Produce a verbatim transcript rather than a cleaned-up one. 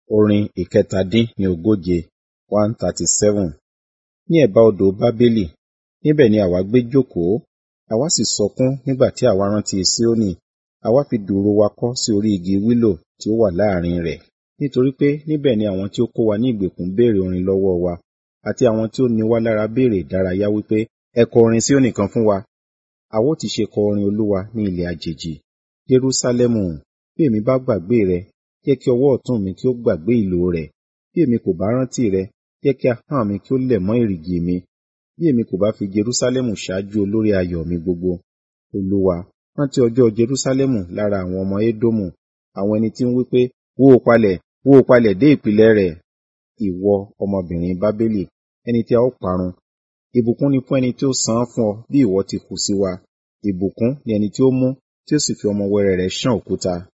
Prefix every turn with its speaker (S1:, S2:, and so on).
S1: Orin ìkẹtàdínníogóje one thirty seven. Ní ẹ̀bá odò Bábélì, níbẹ̀ ni àwa gbé jókòó, àwa sì sọkún nígbà tí àwa rántí Síónì, àwa fi dùùrù wa kọ́ sí orí igi wílò tí ó wà láàrin rẹ̀. Nítorí pé níbẹ̀ ni àwọn tí ó kó wa ní ìgbèkùn béèrè orin lọ́wọ́ wa, àti àwọn tí ó ni wá lára béèrè ìdárayá wípé, ẹ kọ orin Síónì kan fún wa. Àwa ó ti ṣe kọ orin Olúwa ní ilẹ̀ àjèjì. Jerúsálẹ́mù, bí èmi bá gbàgbé rẹ, jẹ́ kí ọwọ́ ọ̀tún mi kí ó gbàgbé ìlò rẹ̀. Bí èmi kò bá rántí rẹ, jẹ́ kí ahọ́n mi kí ó lẹ̀ mọ́ èrìgì mi. Bí èmi kò bá fi Jerúsálẹ́mù ṣáájú olórí ayọ̀ mi gbogbo. Olúwa, rántí ọjọ́ Jerúsálẹ́mù lára àwọn ọmọ Édómù, àwọn ẹni tí ń wí pé, wó o palẹ̀, wó o palẹ̀ dé ìpìlẹ̀ rẹ̀. Ìwọ ọmọbìnrin Bábélì, ẹni tí a ó parun. Ìbùkún ni fún ẹni tí ó san án fún ọ bí ìwọ ti kù sí wa. Ìbùkún ni ẹni tí ó mú, tí ó sì fi ọmọ wẹrẹ rẹ̀ ṣán òkúta.